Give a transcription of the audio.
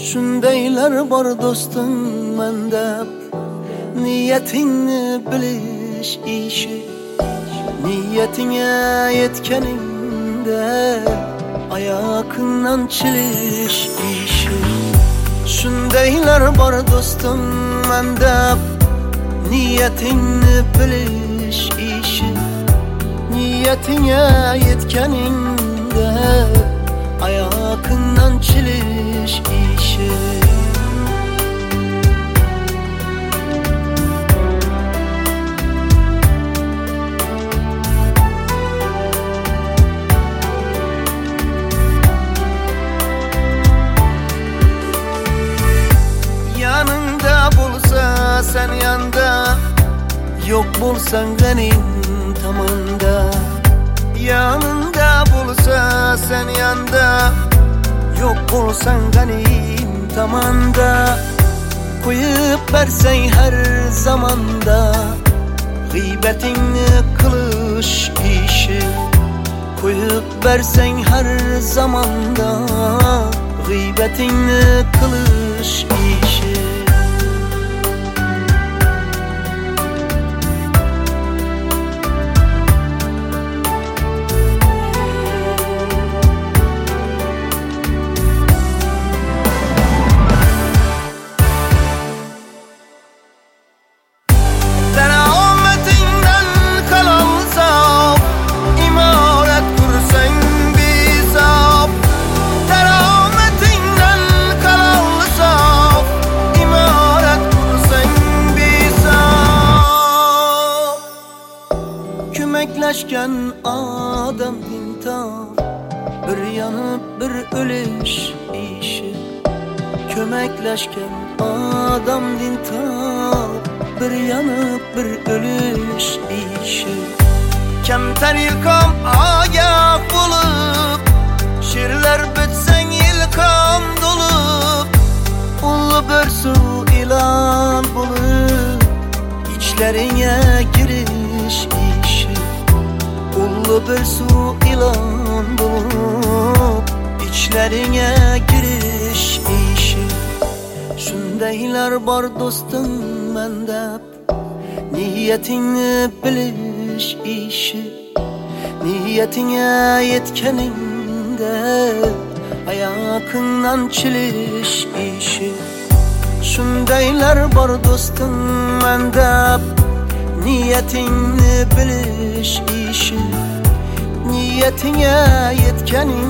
Şundaylar bar dostum mende, niyetini bilish işi. Niyetine yetkeninde ayakından çilish işi. Şundaylar bar dostum mende, niyetini bilish işi. Niyetine yetkeninde ayakından çilish işi. Yanında bulsa sen yanda, yok bulsan benim tamanda. Yanında bulsa sen yanda, yok bulsan benim tamanda. Koyup versen her zamanda, gıybetini kılış işi. Koyup versen her zamanda, gıybetini kılış işi. Kömekleşken adam intihar, bir yanıp bir ölüş işi. Kömekleşken adam intihar, bir yanıp bir ölüş işi. Kemter ilkam agah bulup, şiirler bitsen ilkam dolup. Ulu bir su ilan bulup, içlerine giriş işi. Ulu bir su ilan bulup, içlerine giriş işi. Şundaylar bar dostum mende, niyetini bilish işi. Niyetine yetkeninde ayakından çilish işi. Şundaylar bar dostum mende, niyetini bilish işi. Niyetine yetkeninde